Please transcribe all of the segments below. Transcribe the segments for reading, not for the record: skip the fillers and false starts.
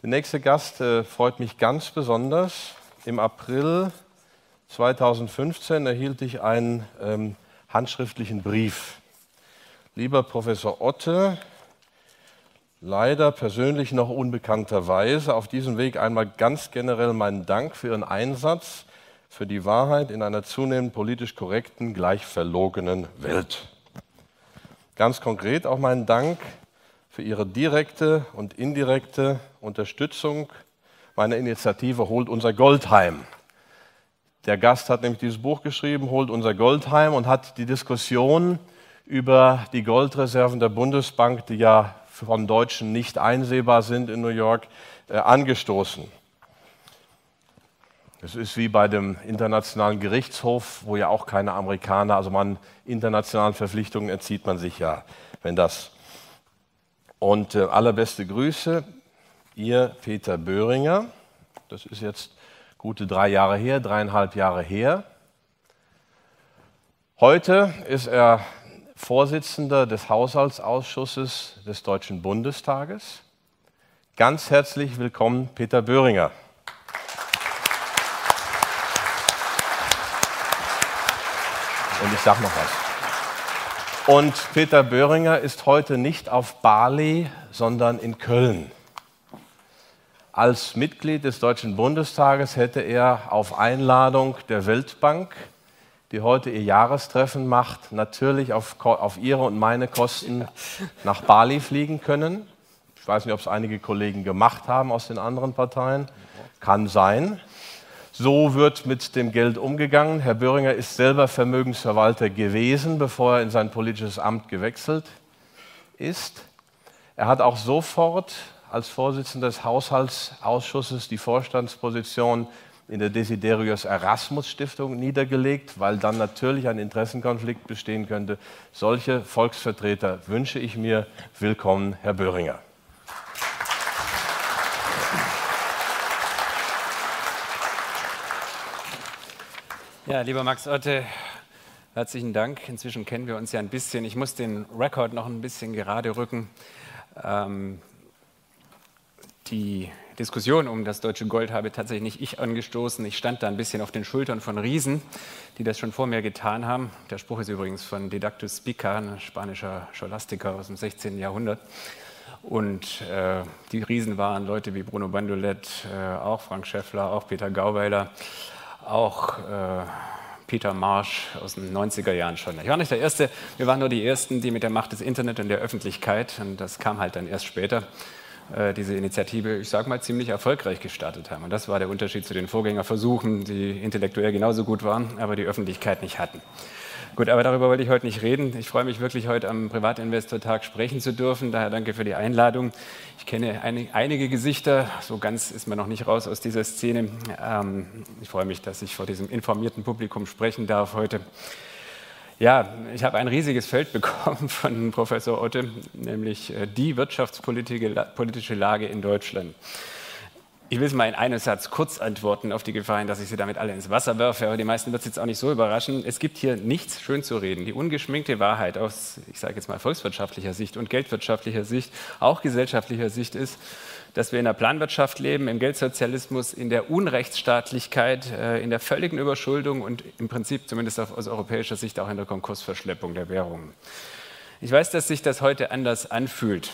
Der nächste Gast freut mich ganz besonders. Im April 2015 erhielt ich einen handschriftlichen Brief. Lieber Professor Otte, leider persönlich noch unbekannterweise, auf diesem Weg einmal ganz generell meinen Dank für Ihren Einsatz für die Wahrheit in einer zunehmend politisch korrekten, gleich verlogenen Welt. Ganz konkret auch meinen Dank für Ihre direkte und indirekte Unterstützung meiner Initiative Holt unser Gold heim. Der Gast hat nämlich dieses Buch geschrieben, Holt unser Gold heim, und hat die Diskussion über die Goldreserven der Bundesbank, die ja von Deutschen nicht einsehbar sind in New York, angestoßen. Es ist wie bei dem Internationalen Gerichtshof, wo ja auch keine Amerikaner, also internationalen Verpflichtungen entzieht man sich ja, wenn das. Und allerbeste Grüße, Ihr Peter Böhringer. Das ist jetzt gute 3 Jahre her, 3,5 Jahre her. Heute ist er Vorsitzender des Haushaltsausschusses des Deutschen Bundestages. Ganz herzlich willkommen, Peter Böhringer. Und ich sage noch was. Und Peter Böhringer ist heute nicht auf Bali, sondern in Köln. Als Mitglied des Deutschen Bundestages hätte er auf Einladung der Weltbank, die heute ihr Jahrestreffen macht, natürlich auf ihre und meine Kosten nach Bali fliegen können. Ich weiß nicht, ob es einige Kollegen gemacht haben aus den anderen Parteien. Kann sein. So wird mit dem Geld umgegangen. Herr Böhringer ist selber Vermögensverwalter gewesen, bevor er in sein politisches Amt gewechselt ist. Er hat auch sofort als Vorsitzender des Haushaltsausschusses die Vorstandsposition in der Desiderius Erasmus Stiftung niedergelegt, weil dann natürlich ein Interessenkonflikt bestehen könnte. Solche Volksvertreter wünsche ich mir. Willkommen, Herr Böhringer. Ja, lieber Max Otte, herzlichen Dank. Inzwischen kennen wir uns ja ein bisschen. Ich muss den Rekord noch ein bisschen gerade rücken. Die Diskussion um das deutsche Gold habe tatsächlich nicht ich angestoßen. Ich stand da ein bisschen auf den Schultern von Riesen, die das schon vor mir getan haben. Der Spruch ist übrigens von Didactus Spica, ein spanischer Scholastiker aus dem 16. Jahrhundert. Und die Riesen waren Leute wie Bruno Bandolet, auch Frank Schäffler, auch Peter Gauweiler, auch Peter Marsch aus den 90er Jahren schon. Ich war nicht der Erste, wir waren nur die Ersten, die mit der Macht des Internet und der Öffentlichkeit, und das kam halt dann erst später, diese Initiative, ich sage mal, ziemlich erfolgreich gestartet haben. Und das war der Unterschied zu den Vorgängerversuchen, die intellektuell genauso gut waren, aber die Öffentlichkeit nicht hatten. Gut, aber darüber wollte ich heute nicht reden. Ich freue mich wirklich, heute am Privatinvestor-Tag sprechen zu dürfen. Daher danke für die Einladung. Ich kenne einige Gesichter, so ganz ist man noch nicht raus aus dieser Szene. Ich freue mich, dass ich vor diesem informierten Publikum sprechen darf heute. Ja, ich habe ein riesiges Feld bekommen von Professor Otte, nämlich die wirtschaftspolitische Lage in Deutschland. Ich will es mal in einem Satz kurz antworten, auf die Gefahr hin, dass ich Sie damit alle ins Wasser werfe, aber die meisten wird es jetzt auch nicht so überraschen. Es gibt hier nichts schön zu reden. Die ungeschminkte Wahrheit aus, ich sage jetzt mal, volkswirtschaftlicher Sicht und geldwirtschaftlicher Sicht, auch gesellschaftlicher Sicht ist, dass wir in der Planwirtschaft leben, im Geldsozialismus, in der Unrechtsstaatlichkeit, in der völligen Überschuldung und im Prinzip zumindest aus europäischer Sicht auch in der Konkursverschleppung der Währungen. Ich weiß, dass sich das heute anders anfühlt.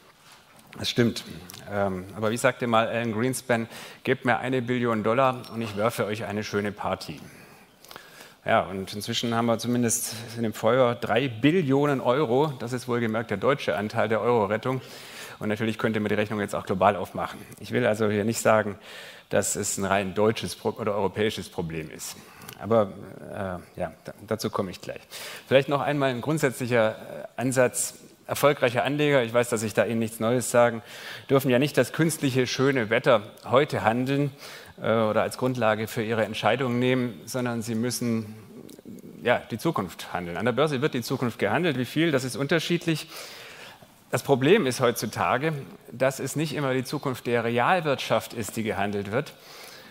Das stimmt. Aber wie sagte mal Alan Greenspan, gebt mir $1 Billion und ich werfe euch eine schöne Party. Ja, und inzwischen haben wir zumindest in dem Feuer 3 Billionen Euro. Das ist wohlgemerkt der deutsche Anteil der Euro-Rettung. Und natürlich könnte man die Rechnung jetzt auch global aufmachen. Ich will also hier nicht sagen, dass es ein rein deutsches oder europäisches Problem ist. Aber ja, dazu komme ich gleich. Vielleicht noch einmal ein grundsätzlicher Ansatz. Erfolgreiche Anleger, ich weiß, dass ich da Ihnen nichts Neues sagen, dürfen ja nicht das künstliche, schöne Wetter heute handeln oder als Grundlage für ihre Entscheidungen nehmen, sondern sie müssen ja, die Zukunft handeln. An der Börse wird die Zukunft gehandelt. Wie viel, das ist unterschiedlich. Das Problem ist heutzutage, dass es nicht immer die Zukunft der Realwirtschaft ist, die gehandelt wird,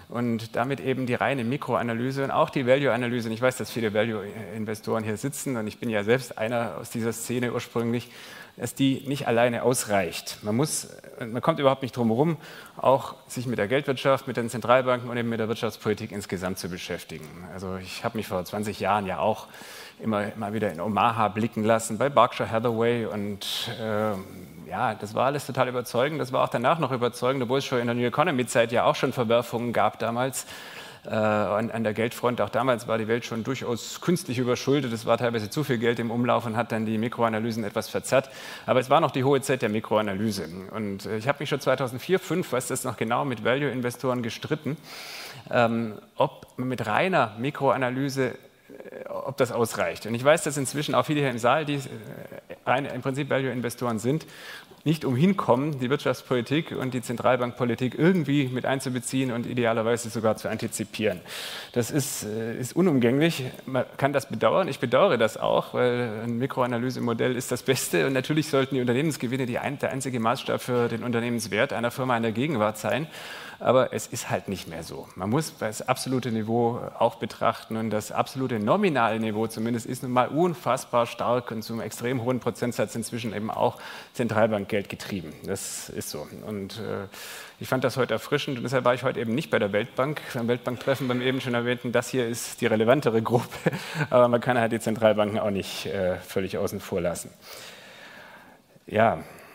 und damit eben die reine Mikroanalyse und auch die Value-Analyse. Und ich weiß, dass viele Value-Investoren hier sitzen und ich bin ja selbst einer aus dieser Szene ursprünglich, dass die nicht alleine ausreicht. Man kommt überhaupt nicht drum herum, auch sich mit der Geldwirtschaft, mit den Zentralbanken und eben mit der Wirtschaftspolitik insgesamt zu beschäftigen. Also ich habe mich vor 20 Jahren ja auch immer wieder in Omaha blicken lassen, bei Berkshire Hathaway und ja, das war alles total überzeugend. Das war auch danach noch überzeugend, obwohl es schon in der New Economy-Zeit ja auch schon Verwerfungen gab damals. An der Geldfront, auch damals war die Welt schon durchaus künstlich überschuldet, es war teilweise zu viel Geld im Umlauf und hat dann die Mikroanalysen etwas verzerrt. Aber es war noch die hohe Zeit der Mikroanalyse. Und ich habe mich schon 2004, 2005, weiß das noch genau, mit Value-Investoren gestritten, ob mit reiner Mikroanalyse ob das ausreicht. Und ich weiß, dass inzwischen auch viele hier im Saal, die im Prinzip Value-Investoren sind, nicht umhin kommen, die Wirtschaftspolitik und die Zentralbankpolitik irgendwie mit einzubeziehen und idealerweise sogar zu antizipieren. Das ist unumgänglich. Man kann das bedauern. Ich bedauere das auch, weil ein Mikroanalysemodell ist das Beste. Und natürlich sollten die Unternehmensgewinne der einzige Maßstab für den Unternehmenswert einer Firma in der Gegenwart sein. Aber es ist halt nicht mehr so. Man muss das absolute Niveau auch betrachten und das absolute nominale Niveau zumindest ist nun mal unfassbar stark und zum extrem hohen Prozentsatz inzwischen eben auch Zentralbankgeld getrieben. Das ist so. Und ich fand das heute erfrischend und deshalb war ich heute eben nicht bei der Weltbank, beim Weltbanktreffen, beim eben schon erwähnten, das hier ist die relevantere Gruppe, aber man kann halt die Zentralbanken auch nicht völlig außen vor lassen. Ja.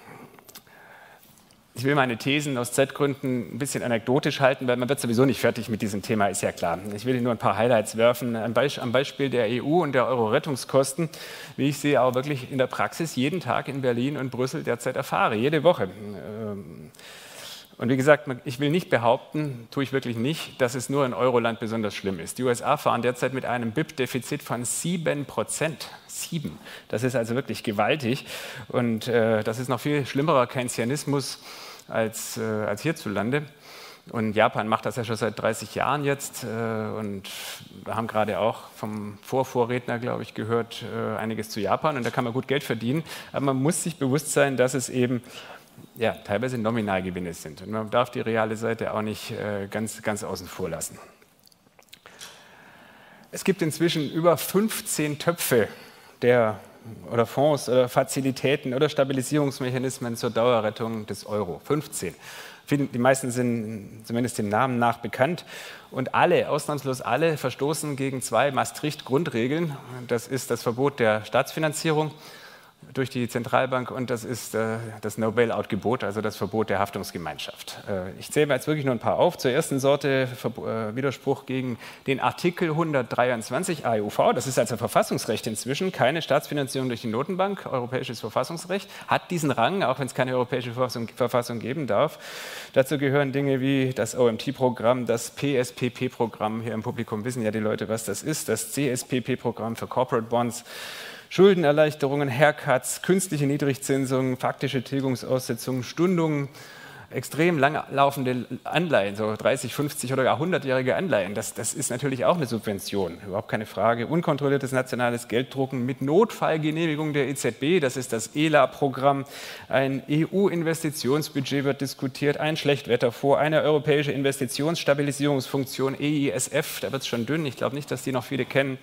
Ich will meine Thesen aus Zeitgründen ein bisschen anekdotisch halten, weil man wird sowieso nicht fertig mit diesem Thema, ist ja klar. Ich will Ihnen nur ein paar Highlights werfen, am Beispiel der EU und der Euro-Rettungskosten, wie ich sie auch wirklich in der Praxis jeden Tag in Berlin und Brüssel derzeit erfahre, jede Woche. Und wie gesagt, ich will nicht behaupten, tue ich wirklich nicht, dass es nur in Euroland besonders schlimm ist. Die USA fahren derzeit mit einem BIP-Defizit von 7%. 7. Das ist also wirklich gewaltig. Und das ist noch viel schlimmerer Keynesianismus als hierzulande. Und Japan macht das ja schon seit 30 Jahren jetzt. Und wir haben gerade auch vom Vorredner, glaube ich, gehört, einiges zu Japan. Und da kann man gut Geld verdienen. Aber man muss sich bewusst sein, dass es eben teilweise Nominalgewinne sind. Und man darf die reale Seite auch nicht ganz außen vor lassen. Es gibt inzwischen über 15 Töpfe oder Fonds oder Fazilitäten oder Stabilisierungsmechanismen zur Dauerrettung des Euro. 15. Die meisten sind zumindest dem Namen nach bekannt. Und ausnahmslos alle, verstoßen gegen 2 Maastricht-Grundregeln. Das ist das Verbot der Staatsfinanzierung durch die Zentralbank und das ist das No-Bail-Out-Gebot, also das Verbot der Haftungsgemeinschaft. Ich zähle mir jetzt wirklich nur ein paar auf. Zur ersten Sorte Widerspruch gegen den Artikel 123 AEUV, das ist also Verfassungsrecht inzwischen, keine Staatsfinanzierung durch die Notenbank, europäisches Verfassungsrecht, hat diesen Rang, auch wenn es keine europäische Verfassung geben darf. Dazu gehören Dinge wie das OMT-Programm, das PSPP-Programm, hier im Publikum wissen ja die Leute, was das ist, das CSPP-Programm für Corporate Bonds, Schuldenerleichterungen, Haircuts, künstliche Niedrigzinsungen, faktische Tilgungsaussetzungen, Stundungen, extrem lang laufende Anleihen, so 30, 50 oder gar 100-jährige Anleihen. Das ist natürlich auch eine Subvention, überhaupt keine Frage. Unkontrolliertes nationales Gelddrucken mit Notfallgenehmigung der EZB, das ist das ELA-Programm. Ein EU-Investitionsbudget wird diskutiert, ein Schlechtwetterfonds, eine europäische Investitionsstabilisierungsfunktion, EISF, da wird es schon dünn, ich glaube nicht, dass die noch viele kennen.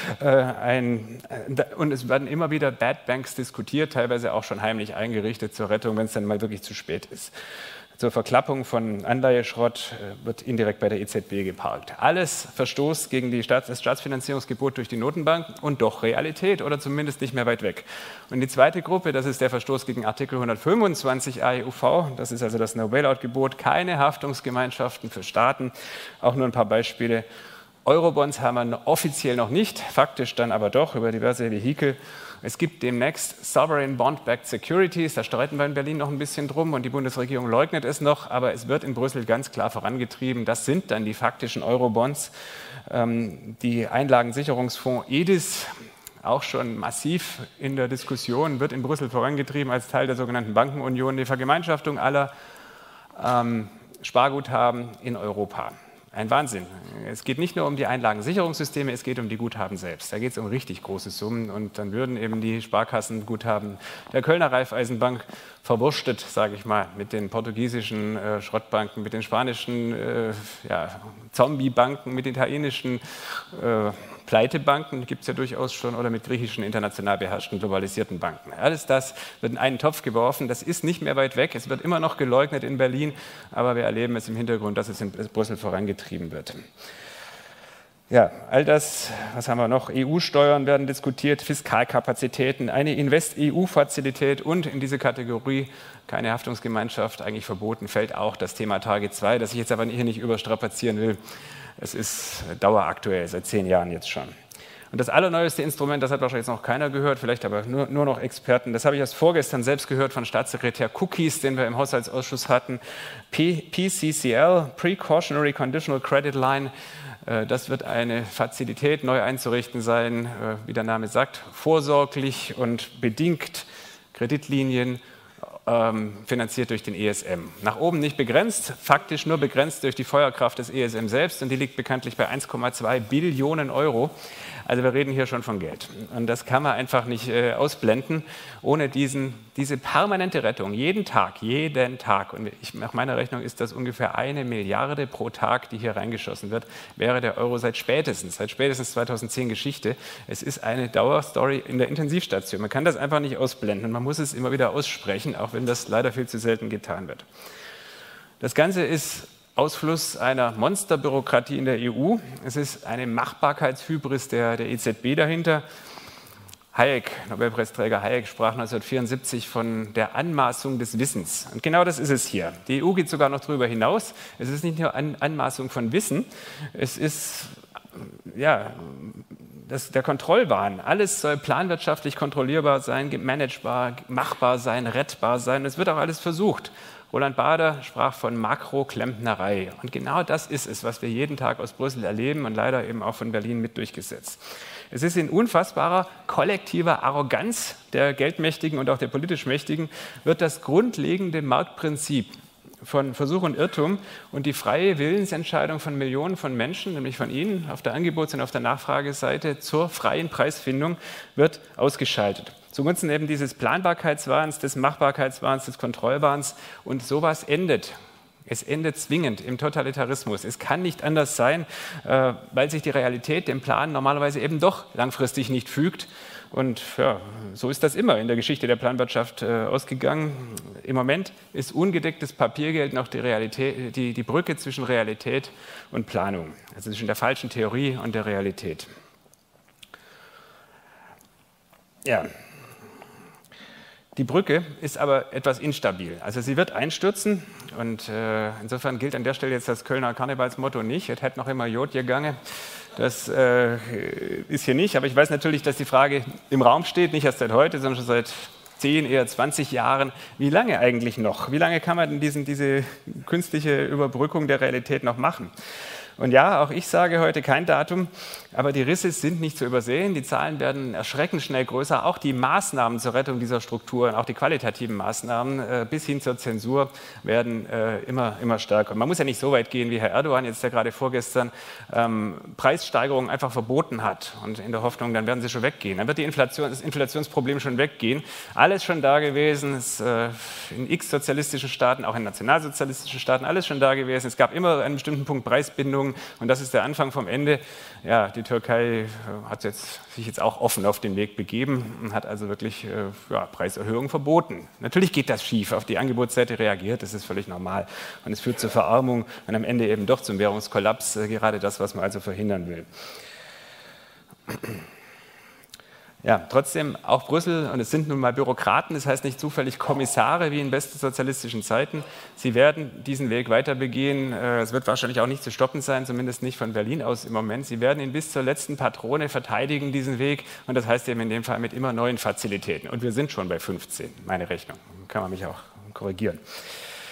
Und es werden immer wieder Bad Banks diskutiert, teilweise auch schon heimlich eingerichtet zur Rettung, wenn es dann mal wirklich zu spät ist. Zur Verklappung von Anleiheschrott wird indirekt bei der EZB geparkt. Alles Verstoß gegen das Staatsfinanzierungsgebot durch die Notenbank und doch Realität oder zumindest nicht mehr weit weg. Und die zweite Gruppe, das ist der Verstoß gegen Artikel 125 AEUV, das ist also das No-Bailout-Gebot, keine Haftungsgemeinschaften für Staaten, auch nur ein paar Beispiele. Eurobonds haben wir offiziell noch nicht, faktisch dann aber doch über diverse Vehikel. Es gibt demnächst Sovereign Bond-Backed Securities, da streiten wir in Berlin noch ein bisschen drum und die Bundesregierung leugnet es noch, aber es wird in Brüssel ganz klar vorangetrieben. Das sind dann die faktischen Eurobonds. Die Einlagensicherungsfonds EDIS, auch schon massiv in der Diskussion, wird in Brüssel vorangetrieben als Teil der sogenannten Bankenunion, die Vergemeinschaftung aller Sparguthaben in Europa. ein Wahnsinn. Es geht nicht nur um die Einlagensicherungssysteme, es geht um die Guthaben selbst. Da geht es um richtig große Summen und dann würden eben die Sparkassenguthaben der Kölner Raiffeisenbank verwurstet, sage ich mal, mit den portugiesischen Schrottbanken, mit den spanischen Zombiebanken, mit den italienischen Pleitebanken, gibt es ja durchaus schon, oder mit griechischen international beherrschten globalisierten Banken. Alles das wird in einen Topf geworfen, das ist nicht mehr weit weg, es wird immer noch geleugnet in Berlin, aber wir erleben es im Hintergrund, dass es in Brüssel vorangetrieben wird. Ja, all das, was haben wir noch? EU-Steuern werden diskutiert, Fiskalkapazitäten, eine Invest-EU-Fazilität und in diese Kategorie keine Haftungsgemeinschaft, eigentlich verboten, fällt auch das Thema Target 2, das ich jetzt aber hier nicht überstrapazieren will. Es ist daueraktuell, seit 10 Jahren jetzt schon. Und das allerneueste Instrument, das hat wahrscheinlich jetzt noch keiner gehört, vielleicht aber nur noch Experten, das habe ich erst vorgestern selbst gehört von Staatssekretär Cookies, den wir im Haushaltsausschuss hatten, PCCL, Precautionary Conditional Credit Line. Das wird eine Fazilität neu einzurichten sein, wie der Name sagt, vorsorglich und bedingt Kreditlinien finanziert durch den ESM. Nach oben nicht begrenzt, faktisch nur begrenzt durch die Feuerkraft des ESM selbst und die liegt bekanntlich bei 1,2 Billionen Euro. Also wir reden hier schon von Geld und das kann man einfach nicht ausblenden, ohne diese permanente Rettung, jeden Tag und nach meiner Rechnung ist das ungefähr 1 Milliarde pro Tag, die hier reingeschossen wird, wäre der Euro seit spätestens 2010 Geschichte. Es ist eine Dauerstory in der Intensivstation. Man kann das einfach nicht ausblenden, man muss es immer wieder aussprechen, auch wenn das leider viel zu selten getan wird. Das Ganze ist Ausfluss einer Monsterbürokratie in der EU. Es ist eine Machbarkeitshybris der EZB dahinter. Hayek, Nobelpreisträger Hayek, sprach 1974 von der Anmaßung des Wissens. Und genau das ist es hier. Die EU geht sogar noch darüber hinaus. Es ist nicht nur Anmaßung von Wissen, es ist der Kontrollwahn. Alles soll planwirtschaftlich kontrollierbar sein, managebar, machbar sein, rettbar sein. Es wird auch alles versucht. Roland Bader sprach von Makroklempnerei. Und genau das ist es, was wir jeden Tag aus Brüssel erleben und leider eben auch von Berlin mit durchgesetzt. Es ist in unfassbarer kollektiver Arroganz der Geldmächtigen und auch der politisch Mächtigen, wird das grundlegende Marktprinzip von Versuch und Irrtum und die freie Willensentscheidung von Millionen von Menschen, nämlich von Ihnen auf der Angebots- und auf der Nachfrageseite zur freien Preisfindung, wird ausgeschaltet. Zugunsten eben dieses Planbarkeitswahns, des Machbarkeitswahns, des Kontrollwahns und sowas endet. Es endet zwingend im Totalitarismus. Es kann nicht anders sein, weil sich die Realität dem Plan normalerweise eben doch langfristig nicht fügt. Und ja, so ist das immer in der Geschichte der Planwirtschaft ausgegangen. Im Moment ist ungedecktes Papiergeld noch die Brücke zwischen Realität und Planung, also zwischen der falschen Theorie und der Realität. Ja. Die Brücke ist aber etwas instabil. Also sie wird einstürzen und insofern gilt an der Stelle jetzt das Kölner Karnevalsmotto nicht. Es hätte noch immer Jod gegangen. Das ist hier nicht, aber ich weiß natürlich, dass die Frage im Raum steht, nicht erst seit heute, sondern schon seit 10, eher 20 Jahren. Wie lange eigentlich noch? Wie lange kann man denn diese künstliche Überbrückung der Realität noch machen? Und ja, auch ich sage heute kein Datum, aber die Risse sind nicht zu übersehen. Die Zahlen werden erschreckend schnell größer. Auch die Maßnahmen zur Rettung dieser Strukturen, auch die qualitativen Maßnahmen bis hin zur Zensur werden immer stärker. Und man muss ja nicht so weit gehen, wie Herr Erdogan jetzt ja gerade vorgestern Preissteigerungen einfach verboten hat. Und in der Hoffnung, dann werden sie schon weggehen. Dann wird das Inflationsproblem schon weggehen. Alles schon da gewesen, in x-sozialistischen Staaten, auch in nationalsozialistischen Staaten, alles schon da gewesen. Es gab immer an einem bestimmten Punkt Preisbindung. Und das ist der Anfang vom Ende. Ja, die Türkei hat sich jetzt auch offen auf den Weg begeben und hat also wirklich Preiserhöhungen verboten. Natürlich geht das schief, auf die Angebotsseite reagiert, das ist völlig normal. Und es führt zur Verarmung und am Ende eben doch zum Währungskollaps, gerade das, was man also verhindern will. Ja, trotzdem auch Brüssel, und es sind nun mal Bürokraten, das heißt nicht zufällig Kommissare wie in besten sozialistischen Zeiten. Sie werden diesen Weg weiter begehen. Es wird wahrscheinlich auch nicht zu stoppen sein, zumindest nicht von Berlin aus im Moment. Sie werden ihn bis zur letzten Patrone verteidigen, diesen Weg. Und das heißt eben in dem Fall mit immer neuen Fazilitäten. Und wir sind schon bei 15, meine Rechnung. Kann man mich auch korrigieren.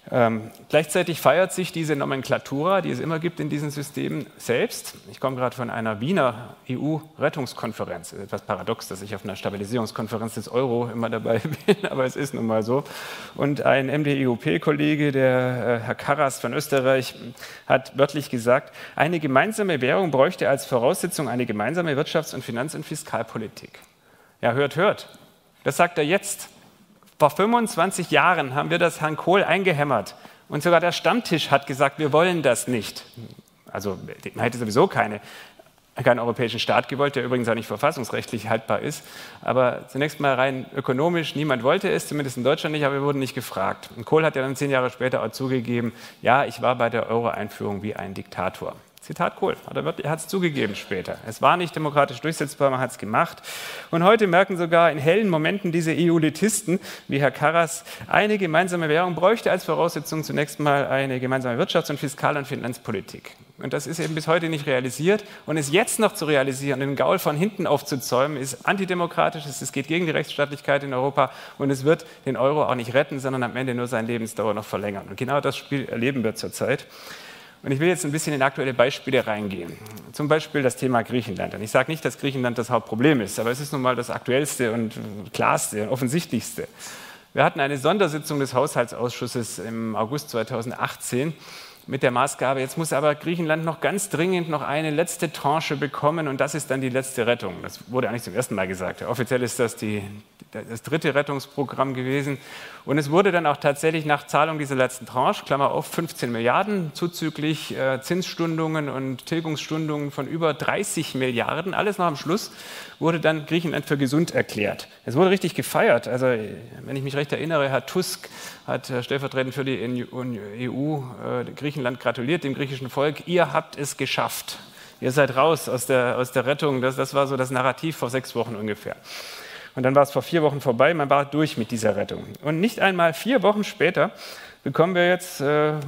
Gleichzeitig feiert sich diese Nomenklatura, die es immer gibt in diesen Systemen, selbst. Ich komme gerade von einer Wiener EU-Rettungskonferenz. Etwas paradox, dass ich auf einer Stabilisierungskonferenz des Euro immer dabei bin, aber es ist nun mal so. Und ein MDEUP-Kollege, der Herr Karras von Österreich, hat wörtlich gesagt, eine gemeinsame Währung bräuchte als Voraussetzung eine gemeinsame Wirtschafts- und Finanz- und Fiskalpolitik. Ja, hört. Das sagt er jetzt. Vor 25 Jahren haben wir das Herrn Kohl eingehämmert und sogar der Stammtisch hat gesagt, wir wollen das nicht. Also man hätte sowieso keinen europäischen Staat gewollt, der übrigens auch nicht verfassungsrechtlich haltbar ist. Aber zunächst mal rein ökonomisch, niemand wollte es, zumindest in Deutschland nicht, aber wir wurden nicht gefragt. Und Kohl hat ja dann 10 Jahre später auch zugegeben, ja, ich war bei der Euro-Einführung wie ein Diktator. Zitat Kohl, er hat es zugegeben später. Es war nicht demokratisch durchsetzbar, man hat es gemacht. Und heute merken sogar in hellen Momenten diese EU-Elitisten, wie Herr Karras, eine gemeinsame Währung bräuchte als Voraussetzung zunächst mal eine gemeinsame Wirtschafts- und Fiskal- und Finanzpolitik. Und das ist eben bis heute nicht realisiert. Und es jetzt noch zu realisieren, den Gaul von hinten aufzuzäumen, ist antidemokratisch, es geht gegen die Rechtsstaatlichkeit in Europa und es wird den Euro auch nicht retten, sondern am Ende nur seine Lebensdauer noch verlängern. Und genau das Spiel erleben wir zurzeit. Und ich will jetzt ein bisschen in aktuelle Beispiele reingehen. Zum Beispiel das Thema Griechenland. Und ich sage nicht, dass Griechenland das Hauptproblem ist, aber es ist nun mal das aktuellste und klarste und offensichtlichste. Wir hatten eine Sondersitzung des Haushaltsausschusses im August 2018 mit der Maßgabe, jetzt muss aber Griechenland noch ganz dringend noch eine letzte Tranche bekommen und das ist dann die letzte Rettung. Das wurde eigentlich zum ersten Mal gesagt. Offiziell ist das das dritte Rettungsprogramm gewesen. Und es wurde dann auch tatsächlich nach Zahlung dieser letzten Tranche, Klammer auf, 15 Milliarden, zuzüglich Zinsstundungen und Tilgungsstundungen von über 30 Milliarden, alles noch am Schluss, wurde dann Griechenland für gesund erklärt. Es wurde richtig gefeiert. Also, wenn ich mich recht erinnere, Herr Tusk hat stellvertretend für die EU Griechenland gratuliert, dem griechischen Volk. Ihr habt es geschafft. Ihr seid raus aus der Rettung. Das war so das Narrativ vor 6 Wochen ungefähr. Und dann war es vor 4 Wochen vorbei, man war durch mit dieser Rettung. Und nicht einmal 4 Wochen später bekommen wir jetzt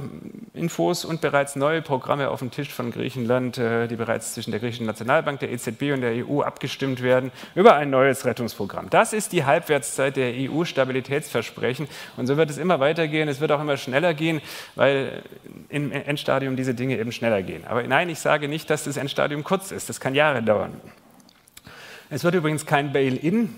Infos und bereits neue Programme auf den Tisch von Griechenland, die bereits zwischen der griechischen Nationalbank, der EZB und der EU abgestimmt werden, über ein neues Rettungsprogramm. Das ist die Halbwertszeit der EU-Stabilitätsversprechen. Und so wird es immer weitergehen, es wird auch immer schneller gehen, weil im Endstadium diese Dinge eben schneller gehen. Aber nein, ich sage nicht, dass das Endstadium kurz ist, das kann Jahre dauern. Es wird übrigens kein Bail-in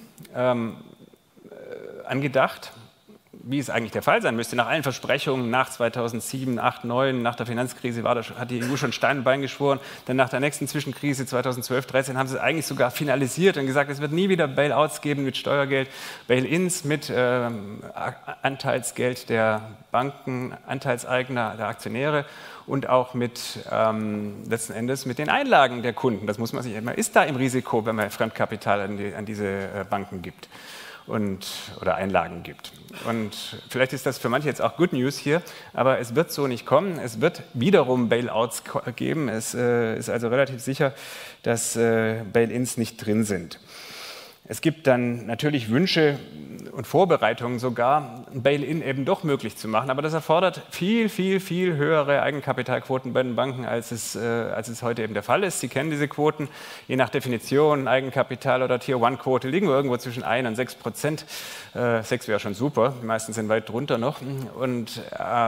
angedacht, wie es eigentlich der Fall sein müsste. Nach allen Versprechungen nach 2007, 2008, 2009, nach der Finanzkrise hat die EU schon Stein und Bein geschworen. Dann nach der nächsten Zwischenkrise 2012, 2013 haben sie es eigentlich sogar finalisiert und gesagt, es wird nie wieder Bailouts geben mit Steuergeld, Bail-ins mit Anteilsgeld der Banken, Anteilseigner, der Aktionäre und auch mit letzten Endes mit den Einlagen der Kunden. Das muss man sich immer, ist da im Risiko, wenn man Fremdkapital an diese Banken gibt. Oder Einlagen gibt. Und vielleicht ist das für manche jetzt auch Good News hier, aber es wird so nicht kommen. Es wird wiederum Bailouts geben. Es ist also relativ sicher, dass Bail-ins nicht drin sind. Es gibt dann natürlich Wünsche und Vorbereitungen sogar, ein Bail-in eben doch möglich zu machen. Aber das erfordert viel höhere Eigenkapitalquoten bei den Banken, als es heute eben der Fall ist. Sie kennen diese Quoten. Je nach Definition, Eigenkapital- oder Tier-1-Quote liegen wir irgendwo zwischen 1 und 6%. 6 wäre schon super, die meisten sind weit drunter noch. Und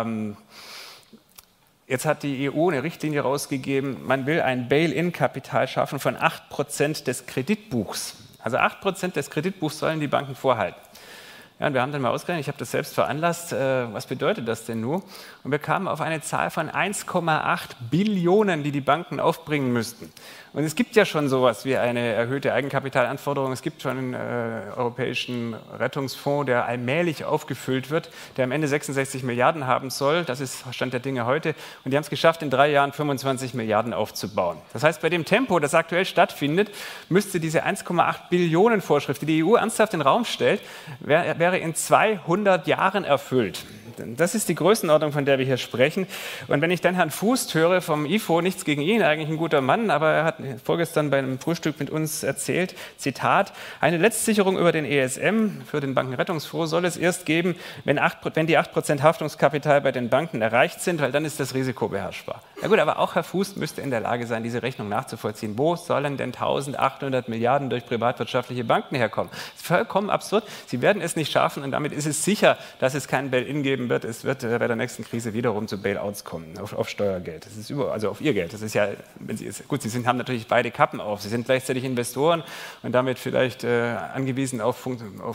jetzt hat die EU eine Richtlinie rausgegeben, man will ein Bail-in-Kapital schaffen von 8% des Kreditbuchs. Also 8% des Kreditbuchs sollen die Banken vorhalten. Ja, und wir haben dann mal ausgerechnet, ich habe das selbst veranlasst, was bedeutet das denn nur? Und wir kamen auf eine Zahl von 1,8 Billionen, die Banken aufbringen müssten. Und es gibt ja schon sowas wie eine erhöhte Eigenkapitalanforderung. Es gibt schon einen europäischen Rettungsfonds, der allmählich aufgefüllt wird, der am Ende 66 Milliarden haben soll. Das ist Stand der Dinge heute. Und die haben es geschafft, in 3 Jahren 25 Milliarden aufzubauen. Das heißt, bei dem Tempo, das aktuell stattfindet, müsste diese 1,8 Billionen Vorschrift, die die EU ernsthaft in den Raum stellt, wäre in 200 Jahren erfüllt. Das ist die Größenordnung, von der wir hier sprechen. Und wenn ich dann Herrn Fußt höre vom IFO, nichts gegen ihn, eigentlich ein guter Mann, aber er hat vorgestern bei einem Frühstück mit uns erzählt, Zitat, eine Letztsicherung über den ESM für den Bankenrettungsfonds soll es erst geben, wenn die 8% Haftungskapital bei den Banken erreicht sind, weil dann ist das Risiko beherrschbar. Na gut, aber auch Herr Fuß müsste in der Lage sein, diese Rechnung nachzuvollziehen. Wo sollen denn 1.800 Milliarden durch privatwirtschaftliche Banken herkommen? Das ist vollkommen absurd. Sie werden es nicht schaffen und damit ist es sicher, dass es kein Bail-in geben wird. Es wird bei der nächsten Krise wiederum zu Bailouts kommen, auf Steuergeld. Das ist also auf Ihr Geld. Das ist ja, gut, Sie haben natürlich beide Kappen auf. Sie sind gleichzeitig Investoren und damit vielleicht angewiesen auf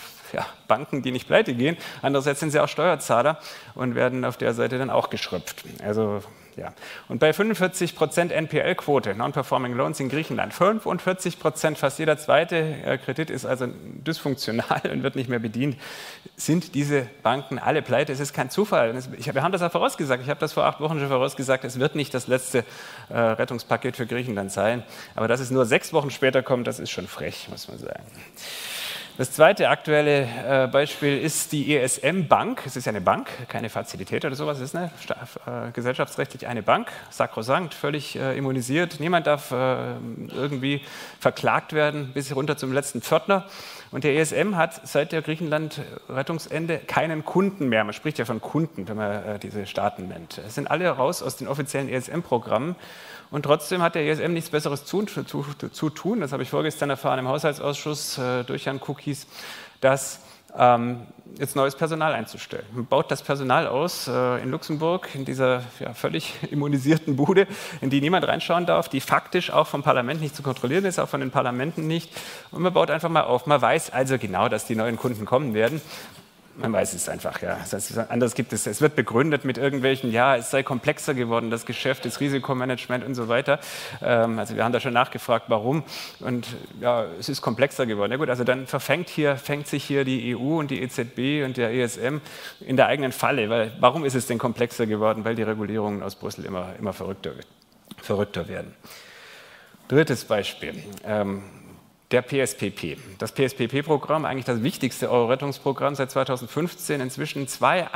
Banken, die nicht pleite gehen. Andererseits sind Sie auch Steuerzahler und werden auf der Seite dann auch geschröpft. Also, ja. Und bei 45% NPL-Quote, Non-Performing Loans in Griechenland, 45%, fast jeder zweite Kredit ist also dysfunktional und wird nicht mehr bedient, sind diese Banken alle pleite. Es ist kein Zufall. Wir haben das ja vorausgesagt. Ich habe das vor 8 Wochen schon vorausgesagt. Es wird nicht das letzte Rettungspaket für Griechenland sein. Aber dass es nur 6 Wochen später kommt, das ist schon frech, muss man sagen. Das zweite aktuelle Beispiel ist die ESM-Bank. Es ist ja eine Bank, keine Fazilität oder sowas. Es ist gesellschaftsrechtlich eine Bank, sakrosankt, völlig immunisiert. Niemand darf irgendwie verklagt werden, bis runter zum letzten Pförtner. Und der ESM hat seit der Griechenland-Rettungsende keinen Kunden mehr. Man spricht ja von Kunden, wenn man diese Staaten nennt. Es sind alle raus aus den offiziellen ESM-Programmen. Und trotzdem hat der ESM nichts Besseres zu tun. Das habe ich vorgestern erfahren im Haushaltsausschuss durch Herrn Cookies, dass jetzt neues Personal einzustellen. Man baut das Personal aus in Luxemburg, in dieser völlig immunisierten Bude, in die niemand reinschauen darf, die faktisch auch vom Parlament nicht zu kontrollieren ist, auch von den Parlamenten nicht. Und man baut einfach mal auf. Man weiß also genau, dass die neuen Kunden kommen werden. Man weiß es einfach, ja. Anders gibt es. Es wird begründet mit irgendwelchen, es sei komplexer geworden, das Geschäft, das Risikomanagement und so weiter. Also wir haben da schon nachgefragt, warum. Und es ist komplexer geworden. Ja gut, also dann fängt sich hier die EU und die EZB und der ESM in der eigenen Falle. Weil, warum ist es denn komplexer geworden? Weil die Regulierungen aus Brüssel immer verrückter werden. Drittes Beispiel. Der PSPP. Das PSPP-Programm, eigentlich das wichtigste Euro-Rettungsprogramm seit 2015, inzwischen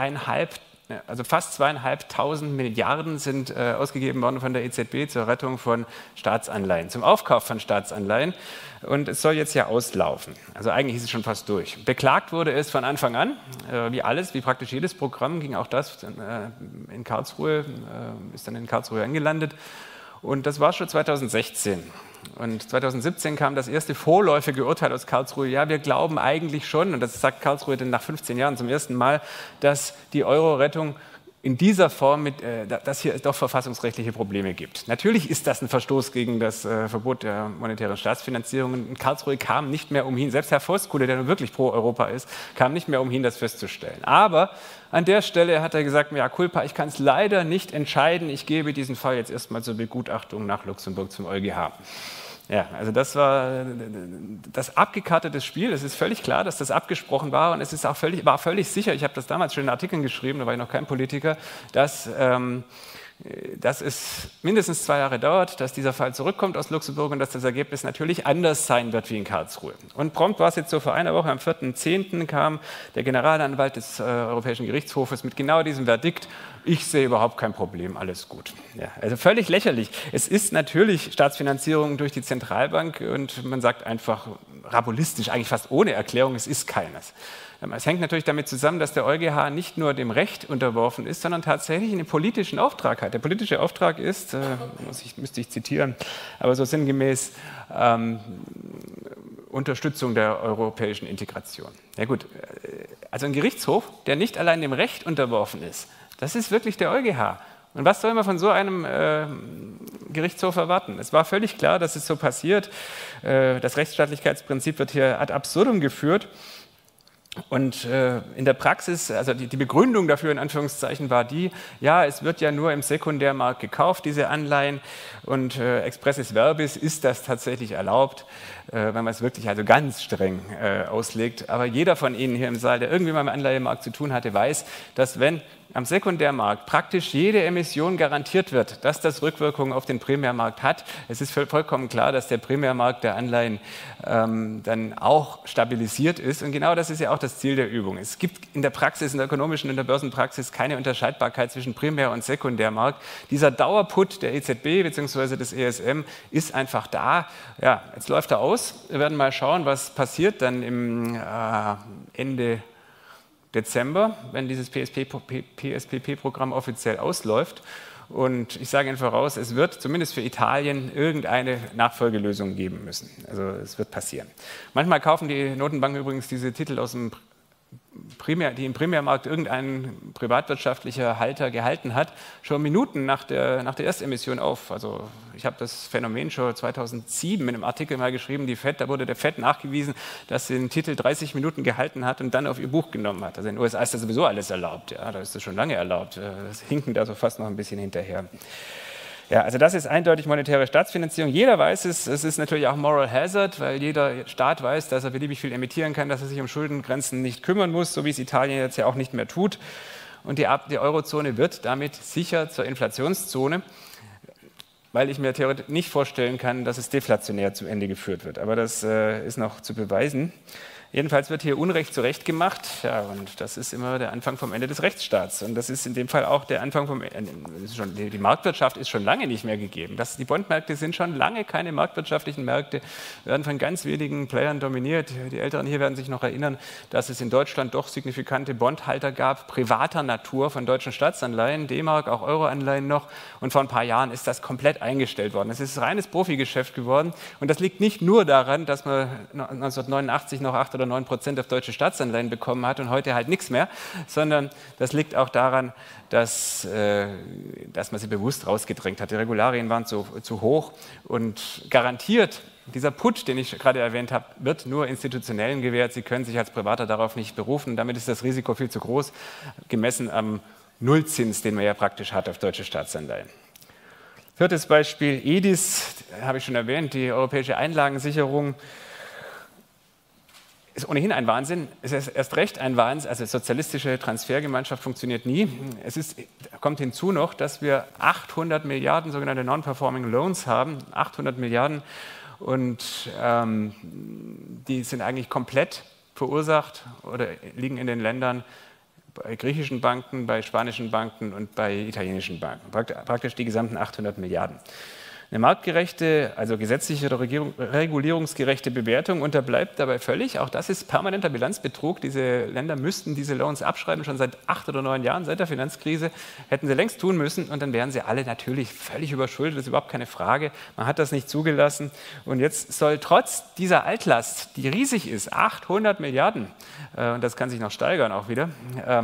fast 2.500 Milliarden sind ausgegeben worden von der EZB zur Rettung von Staatsanleihen, zum Aufkauf von Staatsanleihen. Und es soll jetzt ja auslaufen. Also eigentlich ist es schon fast durch. Beklagt wurde es von Anfang an, wie praktisch jedes Programm, ging auch das in Karlsruhe, ist dann in Karlsruhe angelandet. Und das war schon 2016. Und 2017 kam das erste vorläufige Urteil aus Karlsruhe. Ja, wir glauben eigentlich schon, und das sagt Karlsruhe dann nach 15 Jahren zum ersten Mal, dass die Euro-Rettung in dieser Form, dass hier doch verfassungsrechtliche Probleme gibt. Natürlich ist das ein Verstoß gegen das Verbot der monetären Staatsfinanzierung. Und Karlsruhe kam nicht mehr umhin, selbst Herr Voskuhle, der nun wirklich pro Europa ist, kam nicht mehr umhin, das festzustellen. Aber an der Stelle hat er gesagt, ja, culpa, ich kann es leider nicht entscheiden, ich gebe diesen Fall jetzt erstmal zur Begutachtung nach Luxemburg zum EuGH. Ja, also das war das abgekartete Spiel. Es ist völlig klar, dass das abgesprochen war und es ist auch völlig sicher, ich habe das damals schon in Artikeln geschrieben, da war ich noch kein Politiker, dass es mindestens 2 Jahre dauert, dass dieser Fall zurückkommt aus Luxemburg und dass das Ergebnis natürlich anders sein wird wie in Karlsruhe. Und prompt war es jetzt so, vor einer Woche, am 4.10. kam der Generalanwalt des Europäischen Gerichtshofes mit genau diesem Verdikt. Ich sehe überhaupt kein Problem, alles gut. Ja, also völlig lächerlich. Es ist natürlich Staatsfinanzierung durch die Zentralbank und man sagt einfach rabulistisch, eigentlich fast ohne Erklärung, es ist keines. Es hängt natürlich damit zusammen, dass der EuGH nicht nur dem Recht unterworfen ist, sondern tatsächlich einen politischen Auftrag hat. Der politische Auftrag ist, müsste ich zitieren, aber so sinngemäß, Unterstützung der europäischen Integration. Ja gut, also ein Gerichtshof, der nicht allein dem Recht unterworfen ist, das ist wirklich der EuGH. Und was soll man von so einem Gerichtshof erwarten? Es war völlig klar, dass es so passiert. Das Rechtsstaatlichkeitsprinzip wird hier ad absurdum geführt. Und in der Praxis, also die Begründung dafür in Anführungszeichen war es wird ja nur im Sekundärmarkt gekauft, diese Anleihen, und expressis verbis ist das tatsächlich erlaubt, wenn man es wirklich also ganz streng auslegt. Aber jeder von Ihnen hier im Saal, der irgendwie mal im Anleihemarkt zu tun hatte, weiß, dass wenn am Sekundärmarkt praktisch jede Emission garantiert wird, dass das Rückwirkungen auf den Primärmarkt hat. Es ist vollkommen klar, dass der Primärmarkt der Anleihen dann auch stabilisiert ist. Und genau das ist ja auch das Ziel der Übung. Es gibt in der Praxis, in der ökonomischen und in der Börsenpraxis keine Unterscheidbarkeit zwischen Primär- und Sekundärmarkt. Dieser Dauerput der EZB bzw. des ESM ist einfach da. Ja, jetzt läuft er aus. Wir werden mal schauen, was passiert dann im Ende Dezember, wenn dieses PSPP-Programm offiziell ausläuft. Und ich sage Ihnen voraus, es wird zumindest für Italien irgendeine Nachfolgelösung geben müssen. Also es wird passieren. Manchmal kaufen die Notenbanken übrigens diese Titel aus dem die im Primärmarkt irgendein privatwirtschaftlicher Halter gehalten hat, schon Minuten nach der Erstemission auf. Also ich habe das Phänomen schon 2007 in einem Artikel mal geschrieben, da wurde der FED nachgewiesen, dass sie den Titel 30 Minuten gehalten hat und dann auf ihr Buch genommen hat. Also in den USA ist das sowieso alles erlaubt, ja, da ist das schon lange erlaubt. Das hinken da so fast noch ein bisschen hinterher. Ja, also das ist eindeutig monetäre Staatsfinanzierung. Jeder weiß es, es ist natürlich auch Moral Hazard, weil jeder Staat weiß, dass er beliebig viel emittieren kann, dass er sich um Schuldengrenzen nicht kümmern muss, so wie es Italien jetzt ja auch nicht mehr tut. Und die Eurozone wird damit sicher zur Inflationszone, weil ich mir theoretisch nicht vorstellen kann, dass es deflationär zu Ende geführt wird. Aber das ist noch zu beweisen. Jedenfalls wird hier Unrecht zurecht gemacht, ja, und das ist immer der Anfang vom Ende des Rechtsstaats. Und das ist in dem Fall auch der Anfang vom Ende. Die Marktwirtschaft ist schon lange nicht mehr gegeben. Die Bondmärkte sind schon lange keine marktwirtschaftlichen Märkte, werden von ganz wenigen Playern dominiert. Die Älteren hier werden sich noch erinnern, dass es in Deutschland doch signifikante Bondhalter gab, privater Natur von deutschen Staatsanleihen, D-Mark, auch Euro-Anleihen noch. Und vor ein paar Jahren ist das komplett eingestellt worden. Es ist reines Profigeschäft geworden. Und das liegt nicht nur daran, dass man 1989 noch 8 oder 9% auf deutsche Staatsanleihen bekommen hat und heute halt nichts mehr, sondern das liegt auch daran, dass man sie bewusst rausgedrängt hat. Die Regularien waren zu hoch und garantiert, dieser Put, den ich gerade erwähnt habe, wird nur Institutionellen gewährt. Sie können sich als Privater darauf nicht berufen. Damit ist das Risiko viel zu groß, gemessen am Nullzins, den man ja praktisch hat auf deutsche Staatsanleihen. Viertes Beispiel, EDIS, habe ich schon erwähnt, die Europäische Einlagensicherung. Ist ohnehin ein Wahnsinn, es ist erst recht ein Wahnsinn, also sozialistische Transfergemeinschaft funktioniert nie. Kommt hinzu noch, dass wir 800 Milliarden sogenannte Non-Performing Loans haben, 800 Milliarden, und die sind eigentlich komplett verursacht oder liegen in den Ländern bei griechischen Banken, bei spanischen Banken und bei italienischen Banken, praktisch die gesamten 800 Milliarden. Eine marktgerechte, also gesetzliche oder regulierungsgerechte Bewertung unterbleibt dabei völlig. Auch das ist permanenter Bilanzbetrug. Diese Länder müssten diese Loans abschreiben, schon seit 8 oder 9 Jahren, seit der Finanzkrise. Hätten sie längst tun müssen und dann wären sie alle natürlich völlig überschuldet. Das ist überhaupt keine Frage. Man hat das nicht zugelassen. Und jetzt soll trotz dieser Altlast, die riesig ist, 800 Milliarden, und das kann sich noch steigern auch wieder,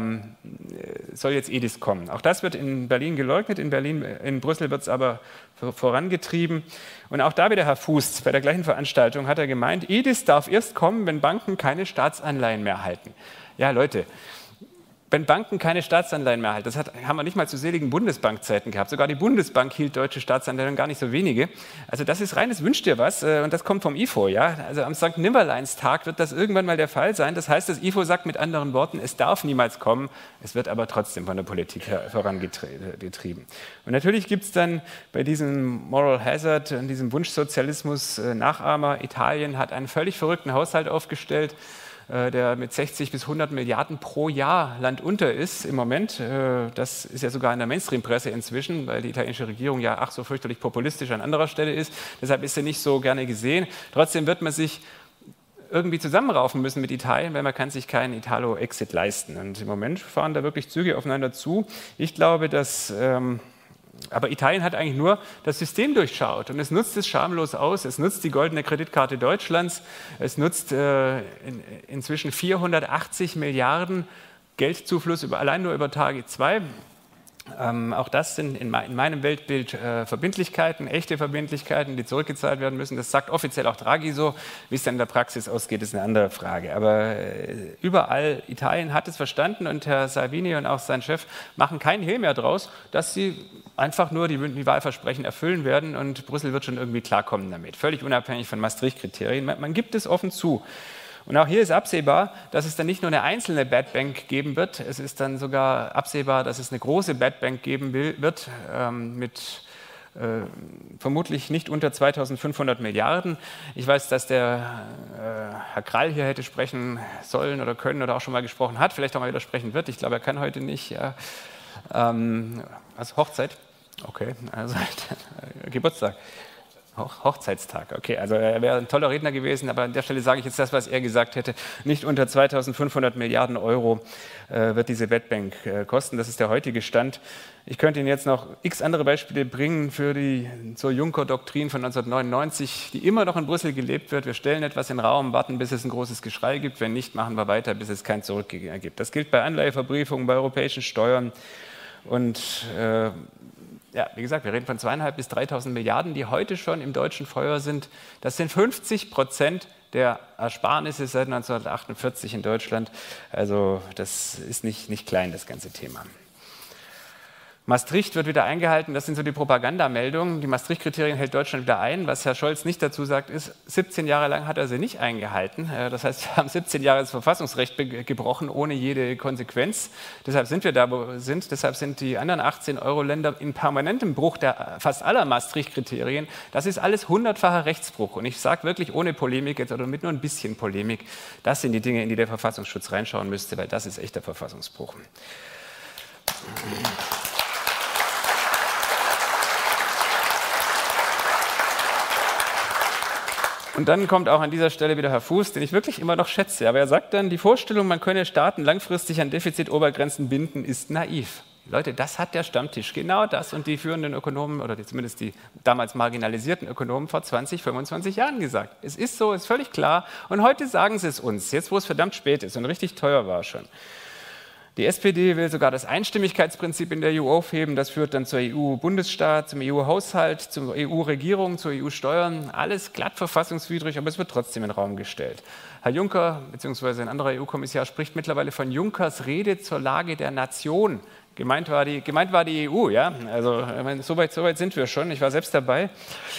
soll jetzt EDIS kommen. Auch das wird in Berlin geleugnet. In Brüssel wird es aber vorangetrieben. Und auch da wieder Herr Fuß, bei der gleichen Veranstaltung hat er gemeint, EDIS darf erst kommen, wenn Banken keine Staatsanleihen mehr halten. Ja, Leute, wenn Banken keine Staatsanleihen mehr halten, das haben wir nicht mal zu seligen Bundesbankzeiten gehabt. Sogar die Bundesbank hielt deutsche Staatsanleihen, gar nicht so wenige. Also das ist reines Wünsch dir was, und das kommt vom IFO. Ja? Also am St. Nimmerleinstag wird das irgendwann mal der Fall sein. Das heißt, das IFO sagt mit anderen Worten, es darf niemals kommen, es wird aber trotzdem von der Politik vorangetrieben. Und natürlich gibt es dann bei diesem Moral Hazard und diesem Wunschsozialismus Nachahmer. Italien hat einen völlig verrückten Haushalt aufgestellt, der mit 60 bis 100 Milliarden pro Jahr landunter ist im Moment. Das ist ja sogar in der Mainstream-Presse inzwischen, weil die italienische Regierung ja ach so fürchterlich populistisch an anderer Stelle ist. Deshalb ist sie nicht so gerne gesehen. Trotzdem wird man sich irgendwie zusammenraufen müssen mit Italien, weil man kann sich keinen Italo-Exit leisten. Und im Moment fahren da wirklich Züge aufeinander zu. Ich glaube, dass... Aber Italien hat eigentlich nur das System durchschaut und es nutzt es schamlos aus. Es nutzt die goldene Kreditkarte Deutschlands. Es nutzt inzwischen 480 Milliarden Geldzufluss allein nur über TARGET2. Auch das sind in meinem Weltbild Verbindlichkeiten, echte Verbindlichkeiten, die zurückgezahlt werden müssen. Das sagt offiziell auch Draghi so. Wie es dann in der Praxis ausgeht, ist eine andere Frage. Aber überall, Italien hat es verstanden und Herr Salvini und auch sein Chef machen keinen Hehl mehr draus, dass sie einfach nur die Wahlversprechen erfüllen werden und Brüssel wird schon irgendwie klarkommen damit. Völlig unabhängig von Maastricht-Kriterien. Man gibt es offen zu. Und auch hier ist absehbar, dass es dann nicht nur eine einzelne Bad Bank geben wird, es ist dann sogar absehbar, dass es eine große Bad Bank geben wird mit vermutlich nicht unter 2.500 Milliarden. Ich weiß, dass der Herr Krall hier hätte sprechen sollen oder können oder auch schon mal gesprochen hat, vielleicht auch mal wieder sprechen wird. Ich glaube, er kann heute nicht. Ja. Also Hochzeit? Okay, also Geburtstag. Hochzeitstag, okay, also er wäre ein toller Redner gewesen, aber an der Stelle sage ich jetzt das, was er gesagt hätte, nicht unter 2.500 Milliarden Euro. wird diese Bad Bank kosten. Das ist der heutige Stand. Ich könnte Ihnen jetzt noch x andere Beispiele bringen zur Juncker-Doktrin von 1999, die immer noch in Brüssel gelebt wird. Wir stellen etwas in den Raum, warten, bis es ein großes Geschrei gibt. Wenn nicht, machen wir weiter, bis es kein Zurück gibt. Das gilt bei Anleiheverbriefungen, bei europäischen Steuern. Und ja, wie gesagt, wir reden von 2.500 bis 3.000 Milliarden, die heute schon im deutschen Feuer sind. Das sind 50% der Ersparnisse seit 1948 in Deutschland. Also das ist nicht klein, das ganze Thema. Maastricht wird wieder eingehalten, das sind so die Propagandameldungen. Die Maastricht-Kriterien hält Deutschland wieder ein. Was Herr Scholz nicht dazu sagt, ist, 17 Jahre lang hat er sie nicht eingehalten. Das heißt, wir haben 17 Jahre das Verfassungsrecht gebrochen, ohne jede Konsequenz. Deshalb sind wir da, wo wir sind. Deshalb sind die anderen 18 Euro-Länder in permanentem Bruch der fast aller Maastricht-Kriterien. Das ist alles 100-facher Rechtsbruch. Und ich sage wirklich ohne Polemik jetzt oder mit nur ein bisschen Polemik, das sind die Dinge, in die der Verfassungsschutz reinschauen müsste, weil das ist echter Verfassungsbruch. Und dann kommt auch an dieser Stelle wieder Herr Fuß, den ich wirklich immer noch schätze. Aber er sagt dann, die Vorstellung, man könne Staaten langfristig an Defizitobergrenzen binden, ist naiv. Leute, das hat der Stammtisch, genau das und die führenden Ökonomen oder zumindest die damals marginalisierten Ökonomen vor 20, 25 Jahren gesagt. Es ist so, ist völlig klar. Und heute sagen sie es uns, jetzt wo es verdammt spät ist und richtig teuer war schon. Die SPD will sogar das Einstimmigkeitsprinzip in der EU aufheben. Das führt dann zur EU-Bundesstaat, zum EU-Haushalt, zur EU-Regierung, zu EU-Steuern. Alles glatt verfassungswidrig, aber es wird trotzdem in den Raum gestellt. Herr Juncker bzw. ein anderer EU-Kommissar spricht mittlerweile von Junckers Rede zur Lage der Nation. Gemeint war die EU, ja. Also so weit sind wir schon. Ich war selbst dabei.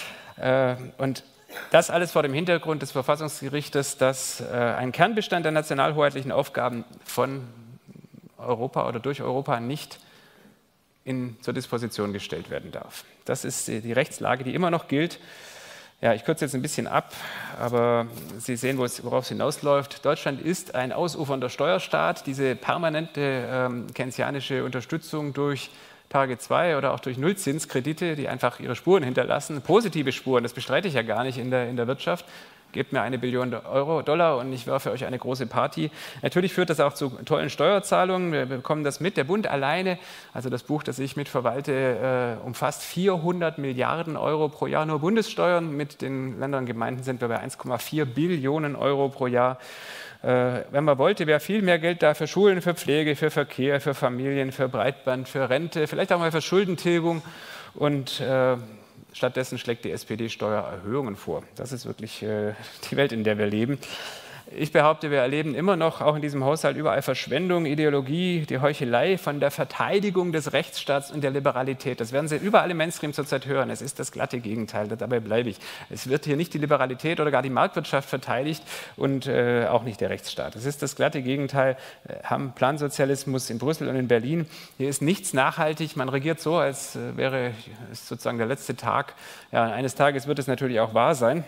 Und das alles vor dem Hintergrund des Verfassungsgerichtes, dass ein Kernbestand der nationalhoheitlichen Aufgaben von Europa oder durch Europa nicht zur Disposition gestellt werden darf. Das ist die Rechtslage, die immer noch gilt. Ja, ich kürze jetzt ein bisschen ab, aber Sie sehen, worauf es hinausläuft. Deutschland ist ein ausufernder Steuerstaat. Diese permanente keynesianische Unterstützung durch Target 2 oder auch durch Nullzinskredite, die einfach ihre Spuren hinterlassen, positive Spuren, das bestreite ich ja gar nicht in der Wirtschaft. Gebt mir 1 Billion Dollar und ich werfe euch eine große Party. Natürlich führt das auch zu tollen Steuerzahlungen. Wir bekommen das mit. Der Bund alleine, also das Buch, das ich mitverwalte, umfasst 400 Milliarden Euro pro Jahr nur Bundessteuern. Mit den Ländern und Gemeinden sind wir bei 1,4 Billionen Euro pro Jahr. Wenn man wollte, wäre viel mehr Geld da für Schulen, für Pflege, für Verkehr, für Familien, für Breitband, für Rente, vielleicht auch mal für Schuldentilgung. Und stattdessen schlägt die SPD Steuererhöhungen vor. Das ist wirklich die Welt, in der wir leben. Ich behaupte, wir erleben immer noch, auch in diesem Haushalt, überall Verschwendung, Ideologie, die Heuchelei von der Verteidigung des Rechtsstaats und der Liberalität. Das werden Sie überall im Mainstream zurzeit hören. Es ist das glatte Gegenteil, dabei bleibe ich. Es wird hier nicht die Liberalität oder gar die Marktwirtschaft verteidigt und auch nicht der Rechtsstaat. Es ist das glatte Gegenteil. Wir haben Plansozialismus in Brüssel und in Berlin. Hier ist nichts nachhaltig. Man regiert so, als wäre es sozusagen der letzte Tag. Ja, eines Tages wird es natürlich auch wahr sein.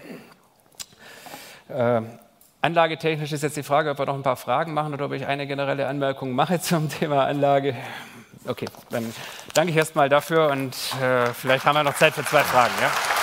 Anlagetechnisch ist jetzt die Frage, ob wir noch ein paar Fragen machen oder ob ich eine generelle Anmerkung mache zum Thema Anlage. Okay, dann danke ich erstmal dafür und vielleicht haben wir noch Zeit für 2 Fragen. Ja?